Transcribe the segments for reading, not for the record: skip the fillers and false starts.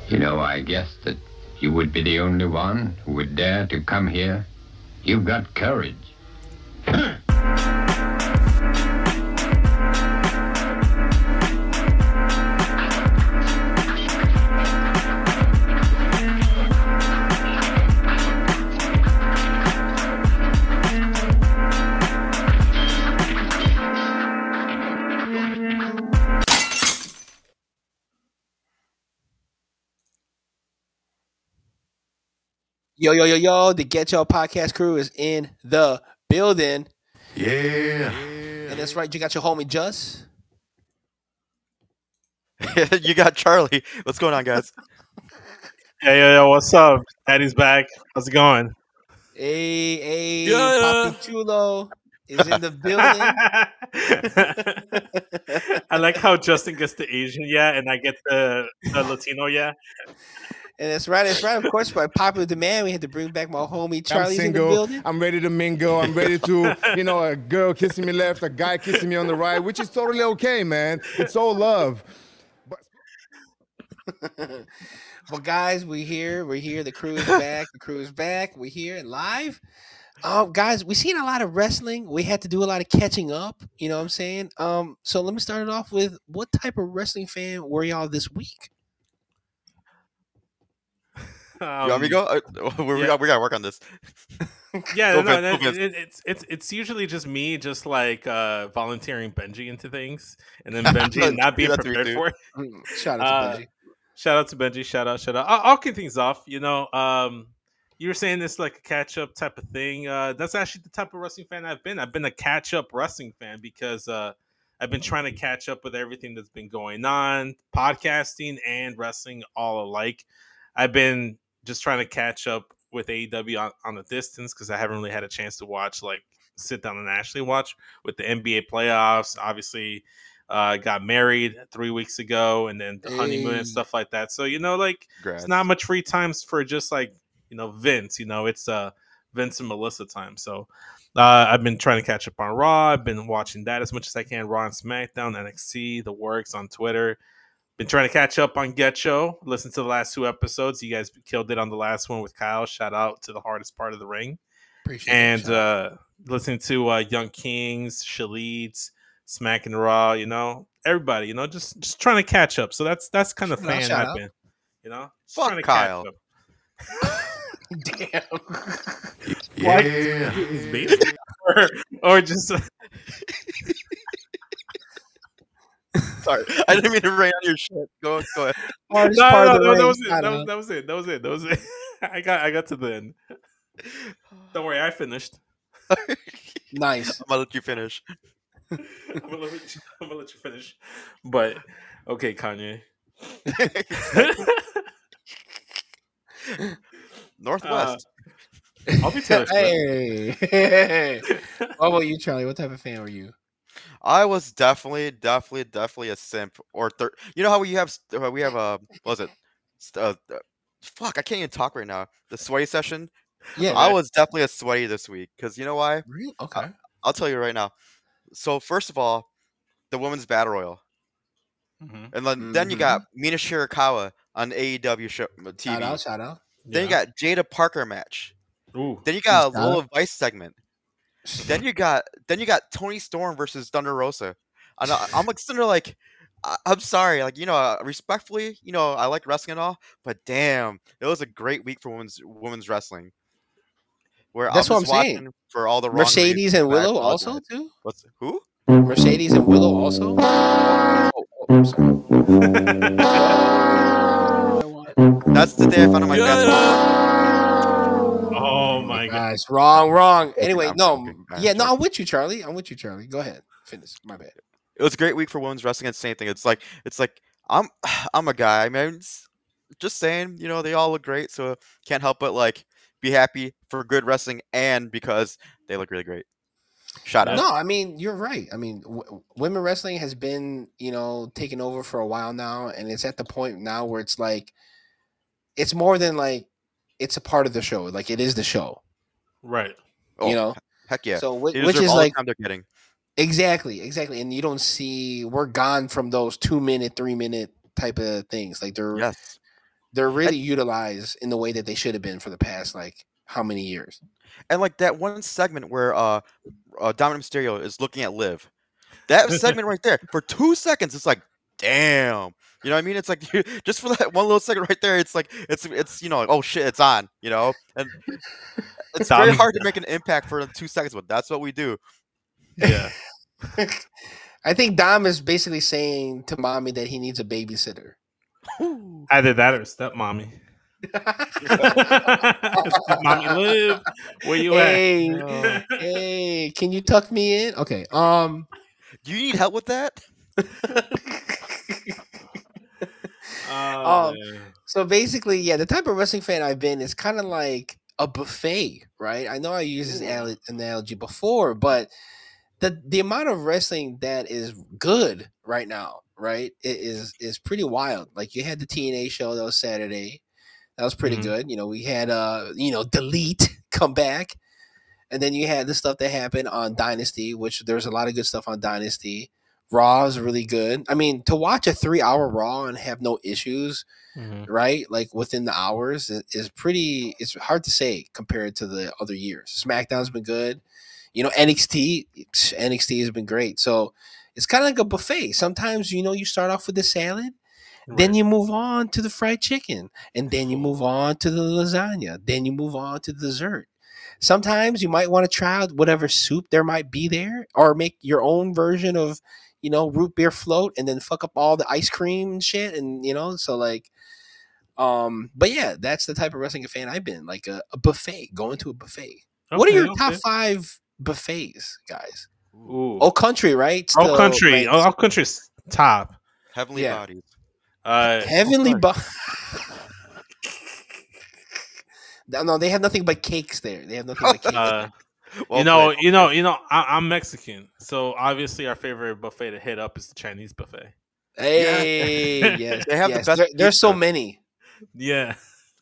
You know, I guessed that you would be the only one who would dare to come here. You've got courage. Yo, yo, yo, yo, the Get Your Podcast crew is in the building. Yeah. And that's right, you got your homie Just. You got Charlie. What's going on, guys? Hey, yo, what's up? Daddy's back. How's it going? Hey, Yeah. Papi Chulo is in the building. I like how Justin gets the Asian and I get the Latino And that's right. Of course, by popular demand, we had to bring back my homie Charlie's I'm in the single. building. I'm ready to mingle. I'm ready to, a girl kissing me left, a guy kissing me on the right, which is totally okay, man. It's all love. Well, guys, we're here. The crew is back. We're here live. Guys, we've seen a lot of wrestling. We had to do a lot of catching up. You know what I'm saying? So let me start it off with, what type of wrestling fan were y'all this week? You want me to go? We gotta work on this. It's usually just me, just like volunteering Benji into things, and then Benji not being prepared for it. Shout out to Benji. Shout out to Benji. Shout out. I'll kick things off. You were saying this like a catch up type of thing. That's actually the type of wrestling fan I've been. I've been a catch up wrestling fan because I've been trying to catch up with everything that's been going on, podcasting and wrestling all alike. I've been just trying to catch up with AEW on the distance because I haven't really had a chance to sit down and actually watch with the NBA playoffs. Obviously, got married 3 weeks ago, and then the honeymoon and stuff like that. So it's not much free times for just Vince. It's Vince and Melissa time. So I've been trying to catch up on Raw. I've been watching that as much as I can. Raw and SmackDown, NXT, the works on Twitter. Been trying to catch up on Get Show. Listen to the last 2 episodes. You guys killed it on the last one with Kyle. Shout out to the hardest part of the ring. Appreciate it. And listening to Young Kings, Shaleeds, Smack and Raw. Everybody. Just trying to catch up. So that's kind of fan I've been. Fuck Kyle. Damn. Yeah. or just. Sorry, I didn't mean to rain on your shit. Go ahead. That was it. I got to the end. Don't worry, I finished. Nice. I'm gonna let you finish. I'm gonna let you finish. But okay, Kanye. Northwest. I'll be Taylor Swift. Hey. What about you, Charlie? What type of fan were you? I was definitely a simp or you know how we have what was it? Fuck, I can't even talk right now. The sweaty session. Yeah, I was definitely a sweaty this week because you know why? Really? Okay. I'll tell you right now. So first of all, the women's battle royal, and then you got Mina Shirakawa on AEW show TV. Shout out. Then you got Jada Parker match. Ooh. Then you got a Lola Vice segment. Then you got Tony Storm versus Thunder Rosa. And I'm sitting there I'm sorry, respectfully, I like wrestling and all, but damn, it was a great week for women's wrestling. Where that's what I'm watching saying. For all the wrong Mercedes reasons, and Willow also too. Who? Mercedes and Willow also. I'm sorry. That's the day I found out my best. Oh my gosh, wrong. Anyway, I'm I'm with you, Charlie. Go ahead, finish. My bad. It was a great week for women's wrestling. It's the same thing. It's like I'm a guy. I mean, just saying. They all look great, so can't help but be happy for good wrestling and because they look really great. Shout out. No, I mean you're right. I mean, women wrestling has been taken over for a while now, and it's at the point now where it's it's more than it's a part of the show. It is the show. Right. Heck yeah. So which is all the time they're getting. Exactly. And you don't see, we're gone from those 2-minute, 3-minute type of things. Yes. They're really utilized in the way that they should have been for the past like how many years? And like that one segment where Dominic Mysterio is looking at Liv. That segment right there for 2 seconds, it's like, damn. You know what I mean? It's like just for that one little second right there, it's like it's you know like, oh shit, it's on. You know, and it's very hard to make an impact for 2 seconds, but that's what we do. Yeah. I think Dom is basically saying to mommy that he needs a babysitter. Either that or stepmommy. Mommy Liv, where you Hey, at? hey, can you tuck me in? Okay. Do you need help with that? Oh, man. So basically, yeah, the type of wrestling fan I've been is kind of like a buffet, right? I know I used this analogy before, but the amount of wrestling that is good right now, right, is pretty wild. Like you had the TNA show that was Saturday, that was pretty Mhm. good. You know, we had Delete come back, and then you had the stuff that happened on Dynasty, which there's a lot of good stuff on Dynasty. Raw is really good. I mean, to watch a 3-hour Raw and have no issues, Mhm. right? Like within the hours is pretty. It's hard to say compared to the other years. SmackDown's been good. You know, NXT has been great. So it's kind of like a buffet. Sometimes you start off with the salad, then Right. you move on to the fried chicken, and then you move on to the lasagna, then you move on to the dessert. Sometimes you might want to try out whatever soup there might be there, or make your own version of root beer float, and then fuck up all the ice cream and shit, and so like. But yeah, that's the type of wrestling fan I've been, like a buffet, going to a buffet. What are Okay, your top okay. 5 buffets, guys? Ooh. Oh, country, right? All Still country. ranks. All country's top. Heavenly Yeah. Bodies. Heavenly sorry. No, they have nothing but cakes there. They have nothing but cakes. Well played. I'm Mexican, so obviously our favorite buffet to hit up is the Chinese buffet. Hey, yes, They have the yes. best There's so pizza. many. Yeah.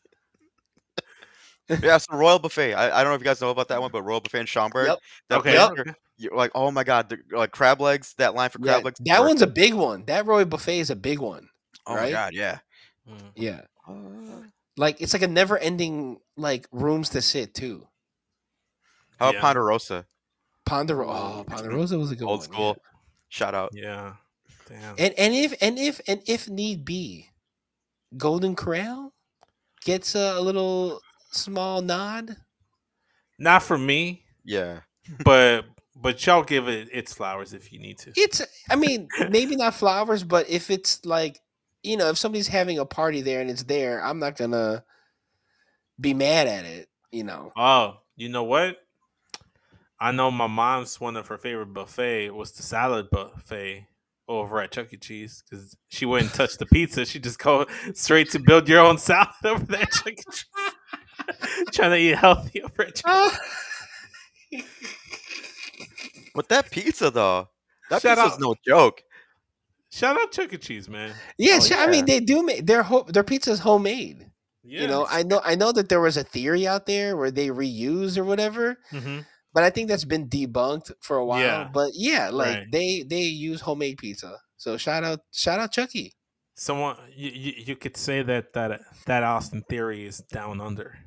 Yeah, so Royal Buffet. I don't know if you guys know about that one, but Royal Buffet in Schaumburg. Yep. That Okay. place Yep. where you're like, oh my god, like crab legs. That line for Yeah, crab legs. is that one's a perfect. big one. That Roy Buffet is a big one. Oh my right? god, yeah. Mm. Yeah. Like it's like a never-ending like rooms to sit too. How Yeah. about Ponderosa? Ponderosa was a good Old one. school. Shout out. Yeah. Damn. Yeah. And if need be, Golden Corral gets a little small nod. Not for me, Yeah. but y'all give it its flowers if you need to. I mean, maybe not flowers, but if it's like, if somebody's having a party there and it's there, I'm not gonna be mad at it. Oh, you know what? I know my mom's one of her favorite buffet was the salad buffet over at Chuck E. Cheese because she wouldn't touch the pizza. She just go straight to build your own salad over there at Chuck E. Cheese. Trying to eat healthy over at Chuck E. But that pizza though, that Shout pizza's out. no joke. Shout out Chuck E. Cheese, man. Yeah, Oh, I mean yeah. they do make their pizza's homemade. Yeah. I know that there was a theory out there where they reuse or whatever, Mm-hmm. but I think that's been debunked for a while. Yeah. But yeah, like Right. they use homemade pizza. So shout out Chucky. Someone you could say that Austin Theory is down under.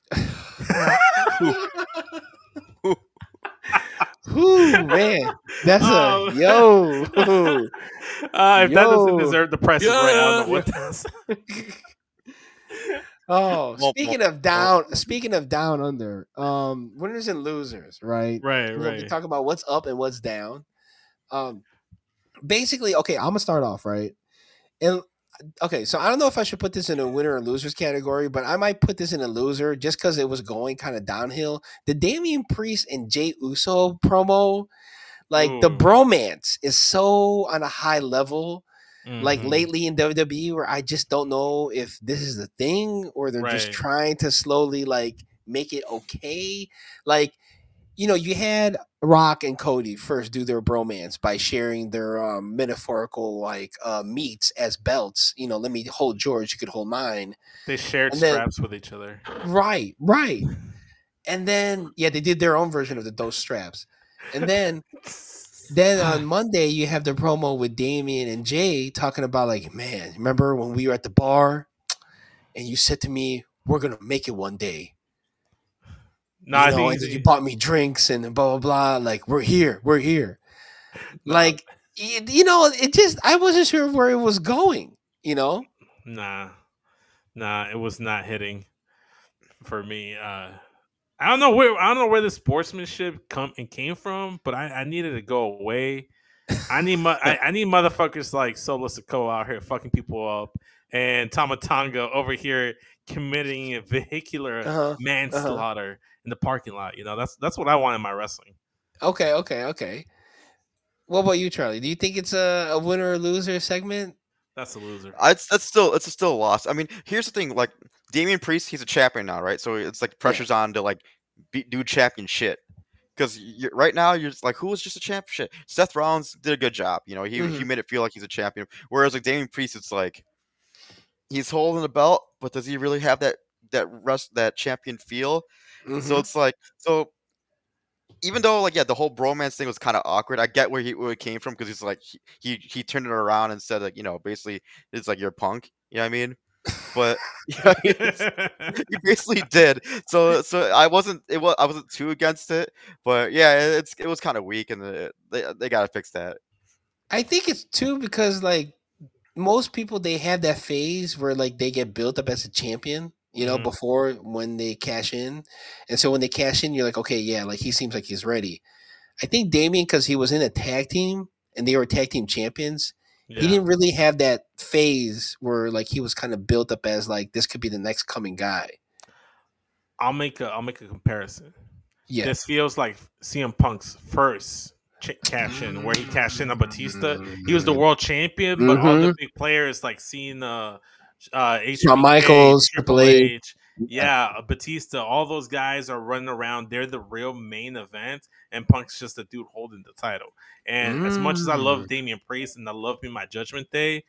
Whoo, man, that's Oh. a yo. If that doesn't Yo. deserve the press right, I don't know what does. Oh, Well, speaking of down under, winners and losers, right? Right, We're gonna be right. talking about what's up and what's down. Basically, okay, I'm gonna start off right, and okay, so I don't know if I should put this in a winner or losers category, but I might put this in a loser just because it was going kind of downhill. The Damian Priest and Jey Uso promo, like the Ooh. bromance is so on a high level. Like Mhm. lately in WWE, where I just don't know if this is the thing or they're just Right. trying to slowly like make it okay. Like, you had Rock and Cody first do their bromance by sharing their metaphorical like meats as belts. Let me hold George, you could hold mine. They shared And then- straps with each other. Right. And then they did their own version of those straps. And then on Monday, you have the promo with Damian and Jay talking about like, man, remember when we were at the bar and you said to me, "We're gonna make it one day." No, I think And then you bought me drinks and blah blah blah. Like we're here. Nah. Like it just I wasn't sure where it was going. Nah, it was not hitting for me. I don't know where the sportsmanship came from, but I needed to go away. I need motherfuckers like Solo Sikoa out here fucking people up, and Tamatanga over here committing a vehicular Uh-huh. manslaughter in the parking lot. That's what I want in my wrestling. Okay. What about you, Charlie? Do you think it's a winner or loser segment? That's a loser. It's still a loss. I mean, here's the thing: like Damian Priest, he's a champion now, right? So it's like pressure's on to like do champion shit. Because right now you're just like, who was just a champion? Shit. Seth Rollins did a good job. He made it feel like he's a champion. Whereas like Damian Priest, it's like he's holding the belt, but does he really have that champion feel? So it's like even though like the whole bromance thing was kind of awkward, I get where it came from because he's like he turned it around and said like basically it's like you're a punk, you know what I mean? But he basically did. So I wasn't too against it, but yeah, it was kind of weak, and they gotta fix that. I think it's too because like most people they have that phase where like they get built up as a champion, before when they cash in, and so when they cash in, you're like, okay, yeah, like he seems like he's ready. I think Damien, because he was in a tag team and they were tag team champions, he didn't really have that phase where like he was kind of built up as like this could be the next coming guy. I'll make a comparison. Yeah, this feels like CM Punk's first cash in, where he cashed in on Batista. He was the world champion, but all the big players like seeing Shawn Michaels, Triple H. Yeah, Batista, all those guys are running around. They're the real main event, and Punk's just a dude holding the title. And as much as I love Damian Priest and I love me my Judgment Day,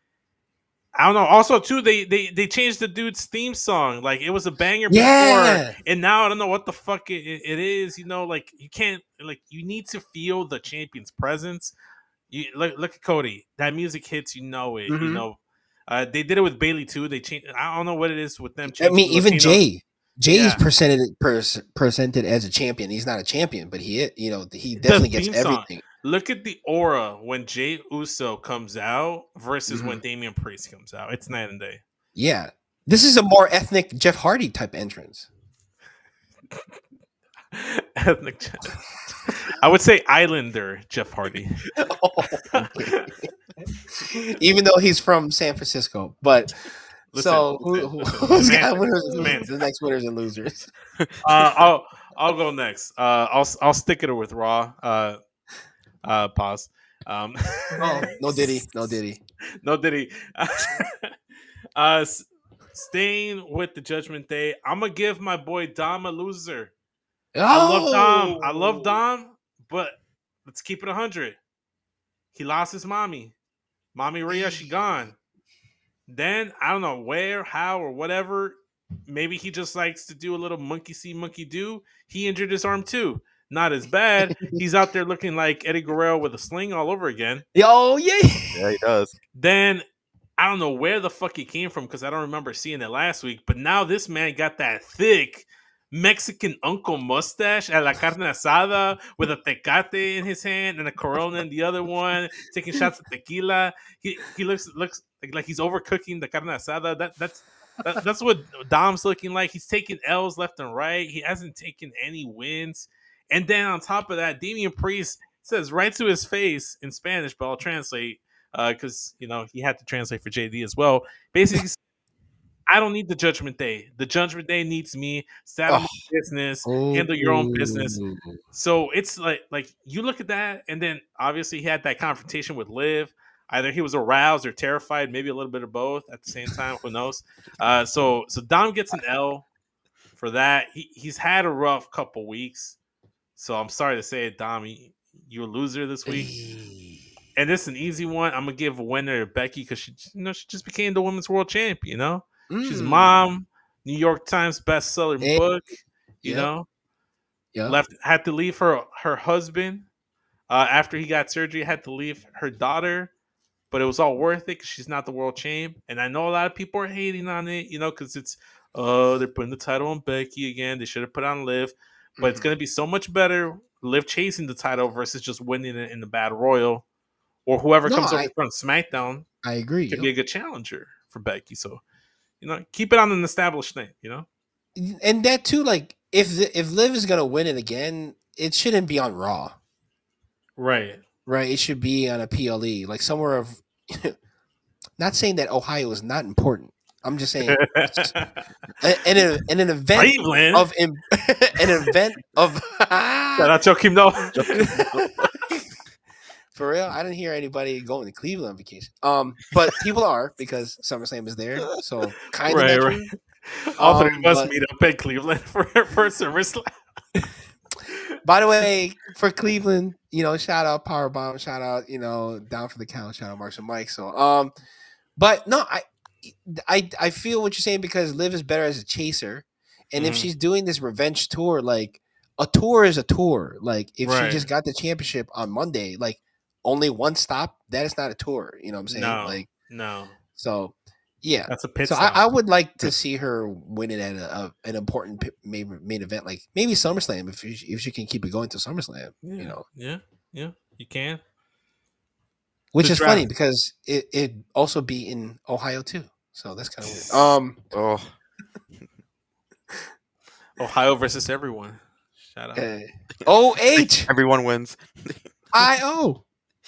I don't know. Also, too, they changed the dude's theme song. Like it was a banger before, and now I don't know what the fuck it is. Like you can't you need to feel the champion's presence. You look at Cody. That music hits. You know it. They did it with Bailey too. They changed. I don't know what it is with them. I mean, even Jay is presented as a champion. He's not a champion, but he definitely gets everything. Look at the aura when Jay Uso comes out versus when Damian Priest comes out. It's night and day. Yeah. This is a more ethnic Jeff Hardy type entrance. Ethnic. I would say Islander Jeff Hardy. Even though he's from San Francisco. But who's got winners and losers? The next winners and losers. I'll go next. I'll stick it with Raw. Pause. No Diddy. Staying with the Judgment Day, I'm gonna give my boy Dom a loser. I love Dom, but let's keep it 100. He lost his mommy Rhea. She gone. Then I don't know where, how, or whatever. Maybe he just likes to do a little monkey see, monkey do. He injured his arm too. Not as bad. He's out there looking like Eddie Guerrero with a sling all over again. Oh, yeah. Yeah, he does. Then I don't know where the fuck he came from because I don't remember seeing it last week. But now this man got that thick Mexican uncle mustache a la carne asada with a tecate in his hand and a Corona in the other one, taking shots of tequila. He looks like he's overcooking the carne asada. That's what Dom's looking like. He's taking L's left and right. He hasn't taken any wins. And then on top of that, Damian Priest says right to his face in Spanish, but I'll translate because he had to translate for JD as well. Basically, I don't need the Judgment Day. The Judgment Day needs me. Start my business, handle your own business. So it's like you look at that, and then obviously he had that confrontation with Liv. Either he was aroused or terrified, maybe a little bit of both at the same time. Who knows? So Dom gets an L for that. He's had a rough couple weeks. So I'm sorry to say it, Dom. You're a loser this week. And this is an easy one. I'm going to give a winner to Becky because she just became the women's world champion, She's mom, New York Times bestseller book, had to leave her husband after he got surgery, had to leave her daughter but it was all worth it because she's not the world champ. And I know a lot of people are hating on it, because it's they're putting the title on Becky again. They should have put it on Liv, but it's gonna be so much better Liv chasing the title versus just winning it in the Battle Royal, or whoever No, comes over from SmackDown I agree. could be a good challenger for Becky. So, keep it on an established thing. And that too, like if Liv is gonna win it again, it shouldn't be on Raw, Right. right? It should be on a PLE, like somewhere of. Not saying that Ohio is not important. I'm just saying an event Cleveland. of an event of. Shout out Joakim Noah. For real, I didn't hear anybody going to Cleveland on vacation. But people are because SummerSlam is there, so kind of Right. All three of us but- meet up in Cleveland for SummerSlam. By the way, for Cleveland, shout out Powerbomb, shout out, Down for the Count, shout out Marks and Mike. So, but no, I feel what you're saying because Liv is better as a chaser, and if Mhm. she's doing this revenge tour, like a tour is a tour. Like if Right. she just got the championship on Monday, like only one stop, that is not a tour. You know what I'm saying? No, Like no, so, yeah. that's a pit So stop. I would like to see her win it at an important main event, like maybe SummerSlam if she can keep it going to SummerSlam. yeah, you can. Which The is funny draft. because it also be in Ohio too. So that's kind of weird. Oh, Ohio versus everyone. Shout out. OH everyone wins. IO.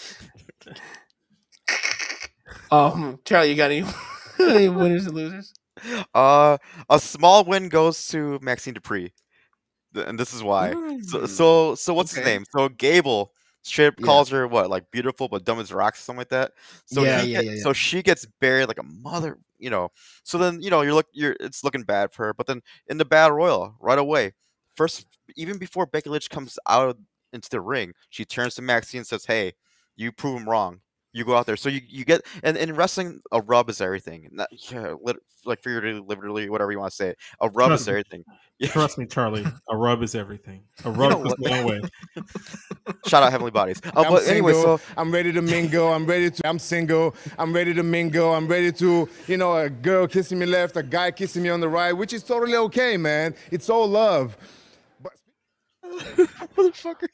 Charlie, you got any winners and losers? A small win goes to Maxine Dupree, and this is why. So what's his Okay. name? So Gable straight up Yeah. calls her what, like beautiful but dumb as rocks, or something like that. So Yeah. so she gets buried like a mother, So then it's looking bad for her. But then in the Battle Royal, right away, first even before Becky Lynch comes out into the ring, she turns to Maxine and says, "Hey, you prove him wrong. You go out there." So you get, and in wrestling, a rub is everything. Not, like figuratively, literally, whatever you want to say. A rub Trust is me. everything. Trust me, Charlie. A rub is everything. A rub know goes what? a long way. Shout out Heavenly Bodies. I'm But anyway, single. so I'm ready to mingle. I'm single. I'm ready to mingle. I'm ready to, a girl kissing me left, a guy kissing me on the right, which is totally okay, man. It's all love. motherfucker.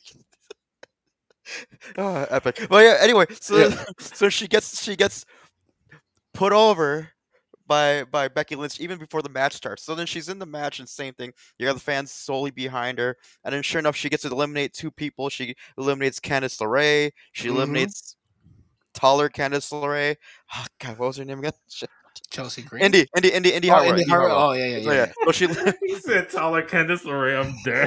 Epic. Well, yeah. Anyway, so she gets put over by Becky Lynch even before the match starts. So then she's in the match and same thing. You have the fans solely behind her, and then sure enough, she gets to eliminate two people. She eliminates Candice LeRae. She eliminates taller Candice LeRae. Oh, God, what was her name again? Shit. Chelsea Green. Indy Hartwell. Indy Hartwell. Oh yeah. So, yeah. So she He said taller Candice LeRae. I'm dead.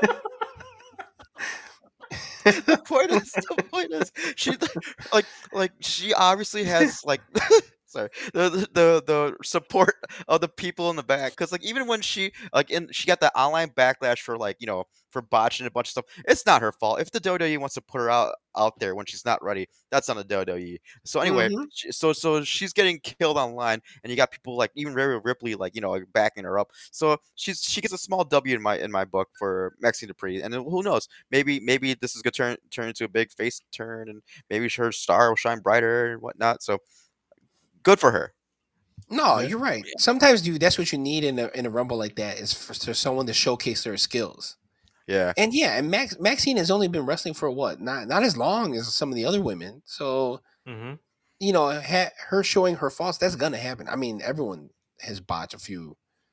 the point is she she obviously has like sorry the support of the people in the back, because like even when she got that online backlash for for botching a bunch of stuff, it's not her fault. If the WWE wants to put her out there when she's not ready, that's on the WWE. So anyway, so she's getting killed online, and you got people like even Rhea Ripley backing her up. So she gets a small W in my book for Maxine Dupree, and then who knows, maybe this is gonna turn into a big face turn, and maybe her star will shine brighter and whatnot. So good for her. No, you're right. Sometimes, dude, that's what you need in a rumble like that is for someone to showcase their skills. Yeah. And Maxine has only been wrestling for what? Not as long as some of the other women. So, her showing her faults, that's gonna happen. I mean, everyone has botched a few.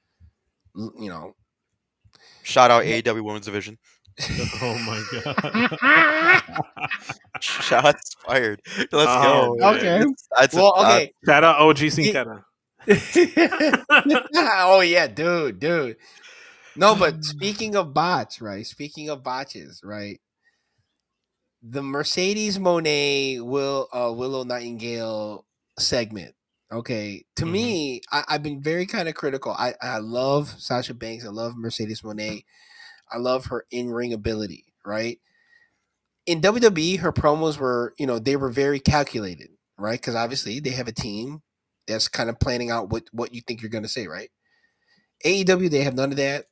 Shout out AEW Women's Division. Oh my god. Shots fired. Let's Oh, go. Okay. That's Okay. Shout out OG Sin Cara. Oh yeah, dude. No, but speaking of bots, right? Speaking of botches, right? The Mercedes Moné Willow Nightingale segment. Okay, to me, I've been very kind of critical. I love Sasha Banks. I love Mercedes Moné. I love her in-ring ability, right? In WWE, her promos were, they were very calculated, right? Because obviously they have a team that's kind of planning out what you think you're going to say, right? AEW, they have none of that.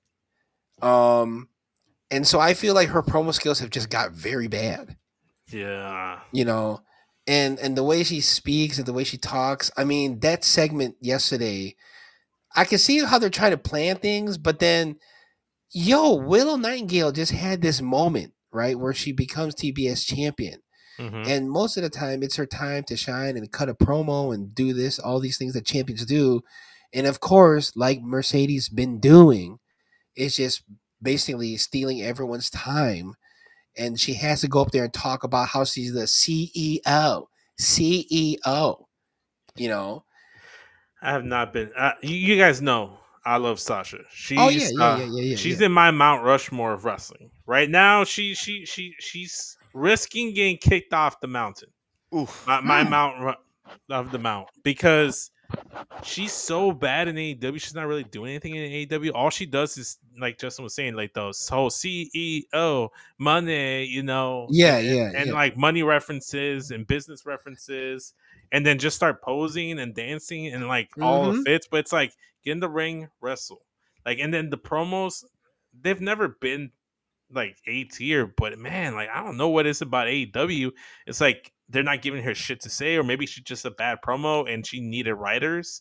And so I feel like her promo skills have just got very bad. Yeah. and the way she speaks and the way she talks. I mean, that segment yesterday, I can see how they're trying to plan things, but then, Willow Nightingale just had this moment, right, where she becomes TBS champion. Mm-hmm. And most of the time, it's her time to shine and cut a promo and do this, all these things that champions do. And of course, like Mercedes been doing, it's just basically stealing everyone's time. And she has to go up there and talk about how she's the CEO. CEO. You know? I have not been. You guys know I love Sasha. She's Oh yeah. she's in my Mount Rushmore of wrestling right now. She's risking getting kicked off the mountain. Oof. My of the mount, because she's so bad in AEW. She's not really doing anything in AEW. All she does is, like Justin was saying, like those whole CEO money, and like money references and business references, and then just start posing and dancing and like all the fits. But it's like, get in the ring, wrestle, like, and then the promos, they've never been like A tier, but man, like, I don't know what it's about AEW. It's like they're not giving her shit to say, or maybe she's just a bad promo and she needed writers.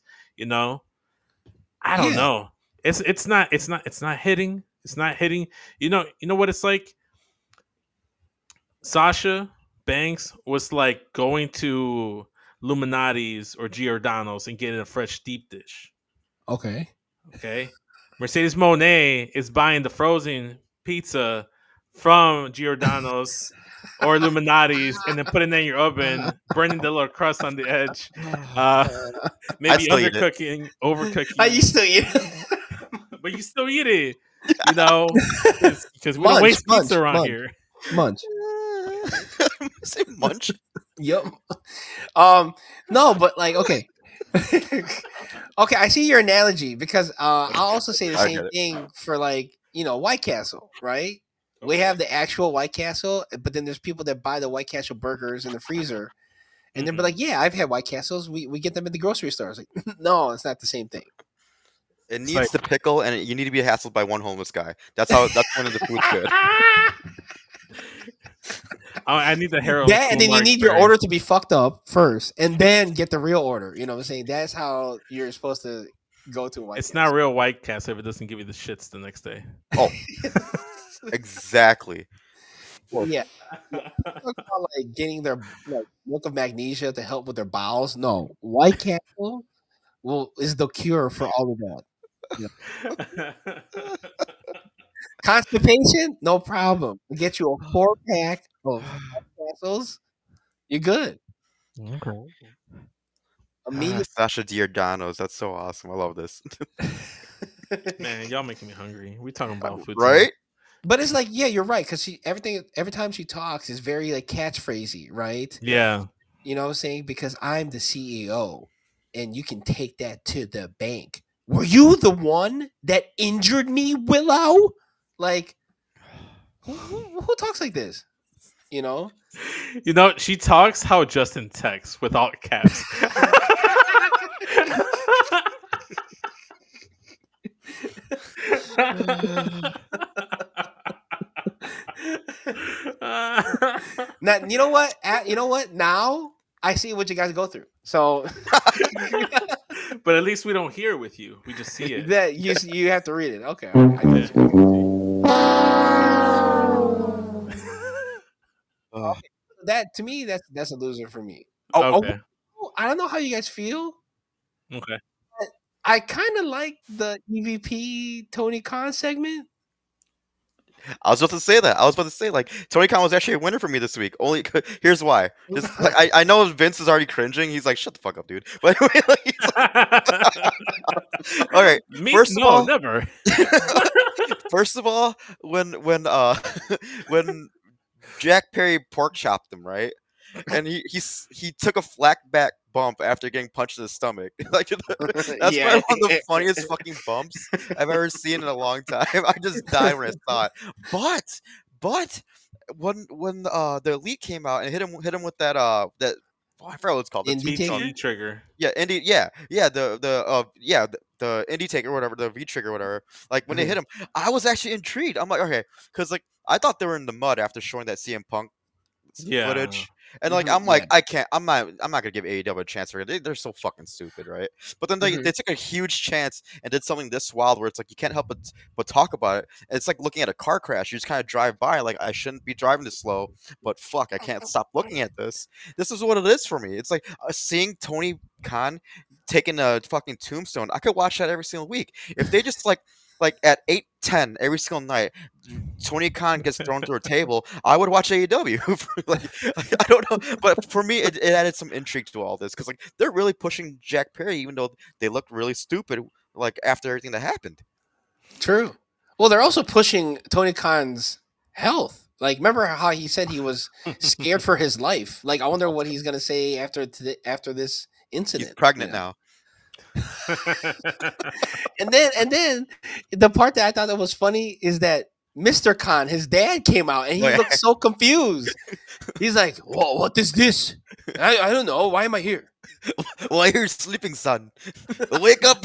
I don't know. It's not hitting. It's not hitting. You know what it's like. Sasha Banks was like going to Luminati's or Giordano's and getting a fresh deep dish. Okay. Mercedes Moné is buying the frozen pizza from Giordano's or Illuminati's and then putting it in your oven, burning the little crust on the edge. Maybe undercooking, overcooking. I used to eat it. But you still eat it, because we don't waste pizza around here. Munch. Say munch. Yep. No, but like, okay. Okay, I see your analogy, because I'll also say the same thing for, like, White Castle, right? We have the actual White Castle, but then there's people that buy the White Castle burgers in the freezer, and they'll be like, "Yeah, I've had White Castles. We get them at the grocery stores." Like, no, it's not the same thing. It needs the pickle, and you need to be hassled by one homeless guy. That's when the food's good. I need the Harold. That, and then you need your order to be fucked up first, and then get the real order. You know what I'm saying? That's how you're supposed to go to White Castle. It's not real White Castle if it doesn't give you the shits the next day. Oh, exactly. Yeah. About, like, getting their milk of magnesia to help with their bowels. No, White Castle is the cure for all of that. Yeah. Constipation, no problem. We'll get you a 4-pack of Castles. You're good. Okay. Sasha Giordano's. That's so awesome. I love this. Man, y'all making me hungry. We talking about food, right? Too. But it's like, yeah, you're right, because every time she talks is very like catchphrasey, right? Yeah. You know what I'm saying? Because I'm the CEO, and you can take that to the bank. Were you the one that injured me, Willow? Like, who talks like this? She talks how Justin texts with all caps. Now, you know what? Now I see what you guys go through. So, but at least we don't hear it with you. We just see it. That you have to read it. Okay. That, to me, that's a loser for me. Okay. I don't know how you guys feel. Okay. I kind of like the EVP Tony Khan segment. I was about to say that. Like, Tony Khan was actually a winner for me this week. Here's why. Just, like, I know Vince is already cringing. He's like, "Shut the fuck up, dude." But anyway, all right. First of all, never. First of all, when Jack Perry pork chopped him, right? And he took a flat back bump after getting punched in the stomach. Like, that's probably one of the funniest fucking bumps I've ever seen in a long time. I just died when I saw it. But when the Elite came out and hit him with that I forgot what it's called. Indie trigger. Yeah, Indie. Yeah. The Indie taker, whatever, the V trigger, whatever. Like, when they hit him, I was actually intrigued. I'm like, okay, because like I thought they were in the mud after showing that CM Punk footage. And like Mhm, I'm like yeah. I can't I'm not gonna give AEW a chance for it. They're so fucking stupid, right? But then Mhm. they took a huge chance and did something this wild where it's like you can't help but talk about it. And it's like looking at a car crash. You just kind of drive by like I shouldn't be driving this slow, but fuck, I can't stop looking at this. This is what it is for me. It's like seeing Tony Khan taking a fucking tombstone. I could watch that every single week if they just like at 8:10 every single night. Tony Khan gets thrown through a table, I would watch AEW. like, I don't know, but for me, it added some intrigue to all this because like they're really pushing Jack Perry, even though they looked really stupid. Like after everything that happened. True. Well, they're also pushing Tony Khan's health. Like, remember how he said he was scared for his life? Like, I wonder what he's gonna say after this He's incident. pregnant you know? now. And then the part that I thought that was funny is that Mr. Khan, his dad, came out and he Oh, yeah. looked so confused. He's like, "Whoa, what is this? I don't know. Why am I here?" Why you're sleeping, son? Wake up!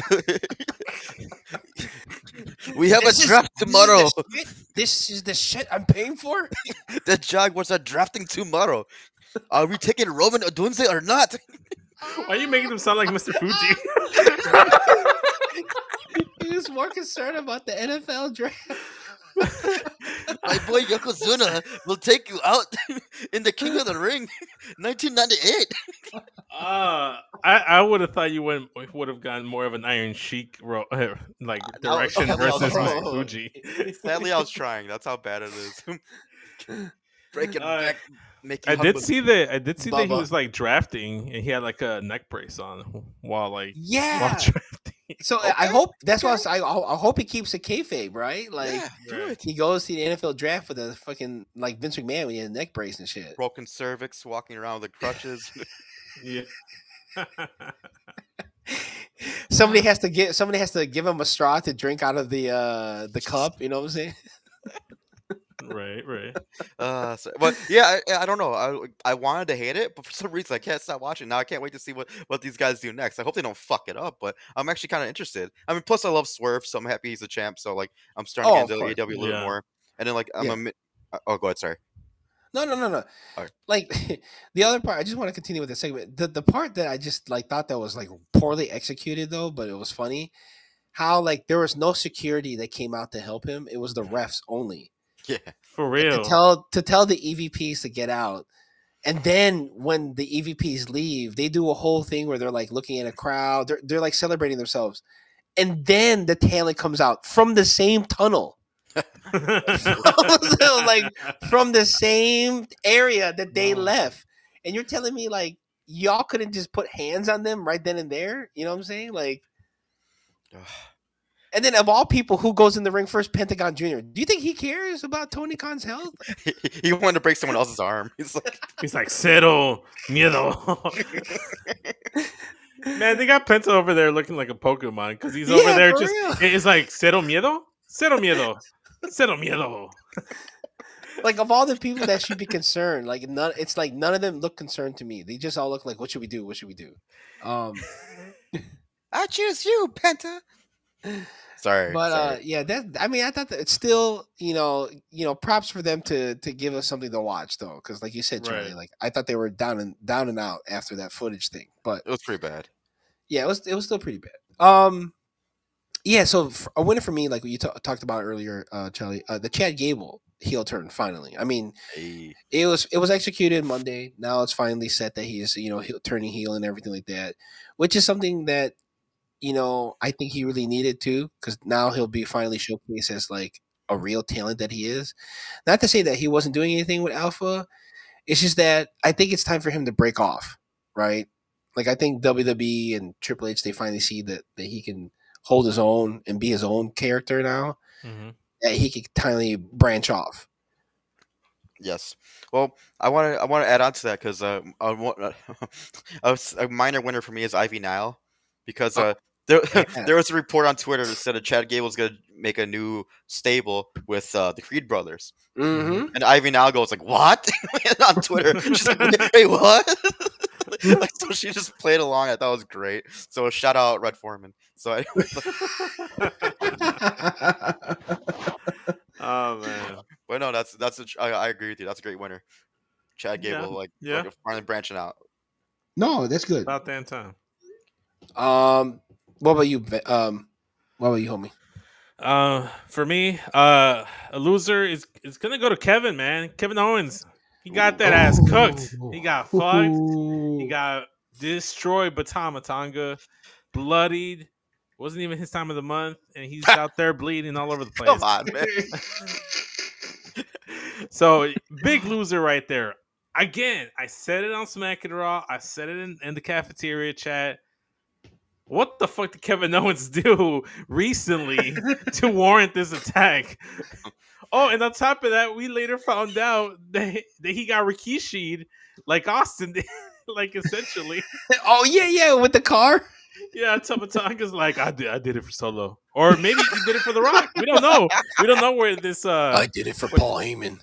We have a draft tomorrow. This is the shit I'm paying for. The Jaguars are drafting tomorrow. Are we taking Roman Odunze or not? Why are you making them sound like Mr. Fuji? He was more concerned about the NFL draft. My boy Yokozuna will take you out in the King of the Ring, 1998. I would have thought you would have gotten more of an Iron Sheik like direction versus Mr. Fuji. Sadly, I was trying. That's how bad it is. Breaking back, making. I did see that he Bubba. was like drafting and he had like a neck brace on while Yeah. drafting. So I hope that's why I hope he keeps a kayfabe, right? Like Yeah, do Right. it. he goes to the NFL draft with a fucking like Vince McMahon when he had a neck brace and shit. Broken cervix, walking around with the crutches. Yeah. Somebody has to give him a straw to drink out of the cup. You know what I'm saying? right. But yeah, I don't know. I wanted to hate it, but for some reason I can't stop watching. Now I can't wait to see what these guys do next. I hope they don't fuck it up, but I'm actually kind of interested. I mean, plus I love Swerve, so I'm happy he's a champ. So like, I'm starting Oh, to of get into course. AEW a little Yeah. more. And then like I'm Yeah. oh, go ahead. Sorry. No. Alright. Like the other part, I just want to continue with the segment. The part that I just like thought that was like poorly executed though, but it was funny. How like there was no security that came out to help him. It was the refs only Yeah. For real. to tell the EVPs to get out. And then when the EVPs leave, they do a whole thing where they're like looking at a crowd. They're like celebrating themselves. And then the talent comes out from the same tunnel. So, like from the same area that they Wow. left. And you're telling me like y'all couldn't just put hands on them right then and there? You know what I'm saying? Like and then of all people, who goes in the ring first? Pentagon Jr. Do you think he cares about Tony Khan's health? He wanted to break someone else's arm. He's like, He's like, cero miedo. Man, they got Penta over there looking like a Pokemon because he's over Yeah, there for just. real. It's like cero miedo, cero miedo, cero miedo. Like of all the people that should be concerned, like none. It's like none of them look concerned to me. They just all look like, "What should we do? What should we do?" I choose you, Penta. Sorry. But yeah, that I mean, I thought that it's still, props for them to give us something to watch though, because like you said, Charlie, Right. like I thought they were down and out after that footage thing. But it was pretty bad. yeah, it was still pretty bad. Yeah, so a winner for me, like what you talked about earlier, Charlie, the Chad Gable heel turn finally. I mean, Hey. it was executed Monday. Now it's finally set that he's turning heel and everything like that, which is something that I think he really needed to, because now he'll be finally showcased as like a real talent that he is. Not to say that he wasn't doing anything with Alpha. It's just that I think it's time for him to break off, right? Like I think WWE and Triple H, they finally see that he can hold his own and be his own character now. Mhm. That he can finally branch off. Yes. Well, I want to add on to that because a minor winner for me is Ivy Nile, because there was a report on Twitter that said that Chad Gable's gonna make a new stable with the Creed brothers, Mm-hmm. and Ivy Nile goes like, "What?" on Twitter. She's like, "Wait, what?" Like, so she just played along. I thought it was great. So shout out Red Foreman. So anyway, Oh man. but no, I agree with you. That's a great winner. Chad Gable, Yeah. like finally branching out. No, that's good. About damn time. What about you? What about you, homie? For me, a loser is gonna go to Kevin, man. Kevin Owens. He got that ass cooked. He got fucked. He got destroyed by Tama Tonga, bloodied. Wasn't even his time of the month, and he's out there bleeding all over the place. Come on, man. So big loser right there. Again, I said it on Smack It Raw. I said it in the cafeteria chat. What the fuck did Kevin Owens do recently to warrant this attack? Oh, and on top of that, we later found out that he got Rikishi'd like Austin did, like essentially. Oh yeah, with the car. Yeah, Tamatonga's like, I did it for Solo. Or maybe he did it for The Rock. We don't know. We don't know where this I did it for Paul Heyman.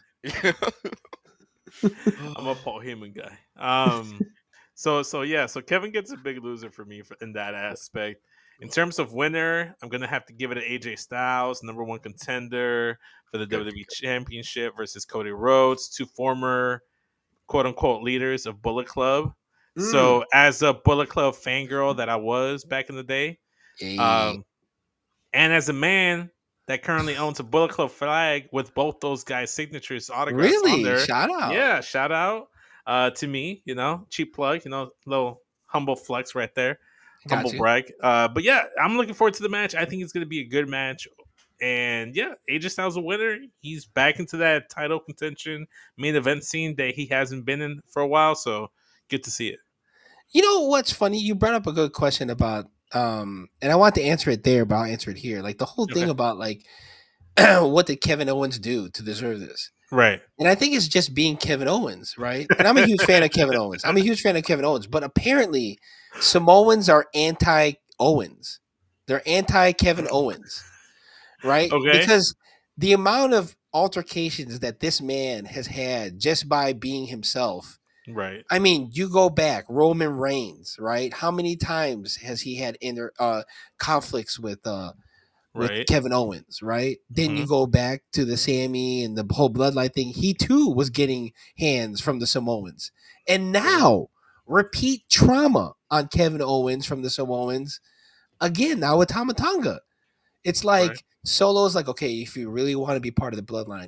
I'm a Paul Heyman guy. So Kevin gets a big loser for me in that aspect. In terms of winner, I'm gonna have to give it to AJ Styles, #1 contender for the WWE Championship versus Cody Rhodes, two former quote unquote leaders of Bullet Club. So as a Bullet Club fangirl that I was back in the day, and as a man that currently owns a Bullet Club flag with both those guys' signatures autographs on there. Shout out. Yeah, shout out to me, cheap plug, little humble flex right there. Humble brag. But yeah, I'm looking forward to the match. I think it's going to be a good match. And yeah, AJ Styles a winner. He's back into that title contention main event scene that he hasn't been in for a while. So good to see it. You know what's funny? You brought up a good question about, and I want to answer it there, but I'll answer it here. Like the whole thing about like, what did Kevin Owens do to deserve this? Right. And I think it's just being Kevin Owens, right? And I'm a huge fan of Kevin Owens. But apparently Samoans are anti-Owens. They're anti-Kevin Owens, right? Okay. Because the amount of altercations that this man has had just by being himself. Right. I mean, you go back, Roman Reigns, right? How many times has he had conflicts with Kevin Owens, right? Then you go back to the Sammy and the whole bloodline thing. He too was getting hands from the Samoans. And now repeat trauma on Kevin Owens from the Samoans. Again, now with Tama Tonga. It's like Solo's like, okay, if you really want to be part of the bloodline,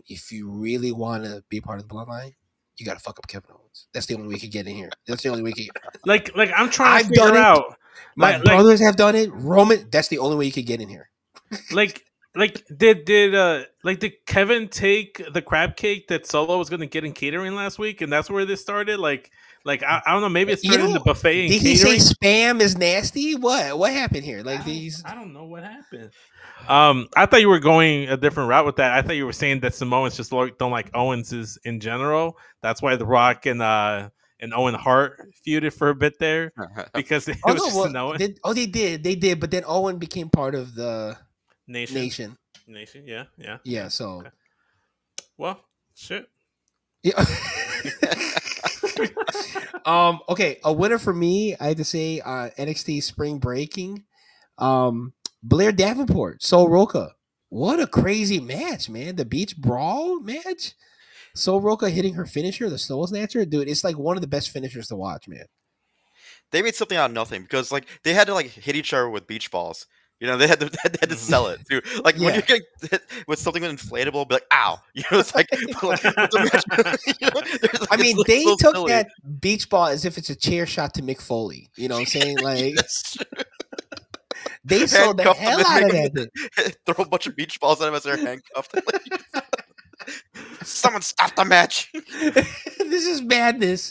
you got to fuck up Kevin Owens. That's the only way you can get in here. That's the only way you can Like I'm trying to figure out. My brothers have done it. Roman, that's the only way you can get in here. Did Kevin take the crab cake that Solo was going to get in catering last week, and that's where this started? Like I don't know, maybe it started in the buffet. And did catering? He say spam is nasty? What happened here? Like I don't know what happened. I thought you were going a different route with that. I thought you were saying that Samoans just don't like Owens in general. That's why The Rock and Owen Hart feuded for a bit there because it was just an Owen. They did, but then Owen became part of the Nation. Yeah. So, okay. Well, shit. Yeah. Okay, a winner for me, I had to say NXT Spring Breaking. Blair Davenport, Sol Roca. What a crazy match, man. The beach brawl match. Sol Roca hitting her finisher, the Soul Snatcher. Dude, it's like one of the best finishers to watch, man. They made something out of nothing because like they had to like hit each other with beach balls. They had to sell it too. Like when you're getting hit with something inflatable, be like, "Ow!" It's like. I mean, they took that beach ball as if it's a chair shot to Mick Foley. You know what I'm saying? Like, they sold the hell out of that. Throw a bunch of beach balls at him as they're handcuffed. Someone stop the match! This is madness.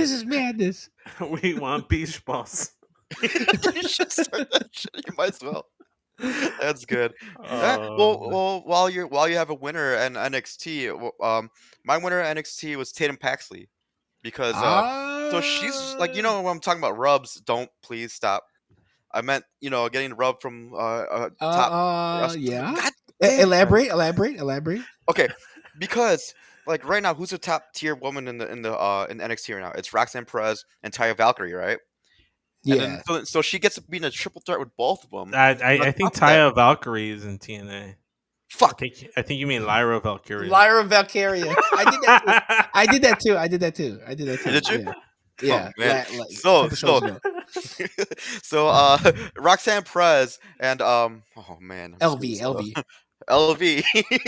We want beach balls. You should start that shit. You might as well. That's good. Well, while you have a winner in NXT, my winner in NXT was Tatum Paxley because so she's like when I'm talking about rubs. Don't please stop. I meant getting rub from top. Yeah. Elaborate. Okay, because like right now, who's the top tier woman in NXT right now? It's Roxanne Perez and Taya Valkyrie, right? Yeah. Then, so she gets to be in a triple threat with both of them. I think Taya Valkyrie is in TNA. Fuck. I think you mean Lyra Valkyria. Lyra Valkyria. I did that. Too. I did that too. Did you? Yeah. Oh, man. Like, So- couple shows ago. So Roxanne Perez and oh man, I'm LV, screwing this LV. up. LV.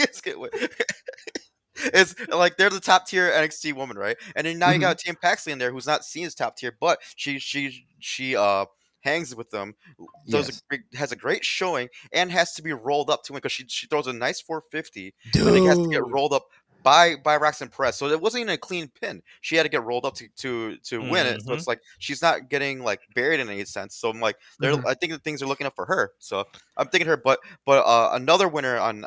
It's like they're the top tier NXT woman, right? And then now you got Tim Paxley in there, who's not seen as top tier, but she hangs with them, Yes. has a great showing, and has to be rolled up to win because she throws a nice 450, and it has to get Dude. rolled up by Roxanne Perez. So it wasn't even a clean pin. She had to get rolled up to win it. So it's like she's not getting like buried in any sense. So I'm like, I think the things are looking up for her. So I'm thinking her, but another winner on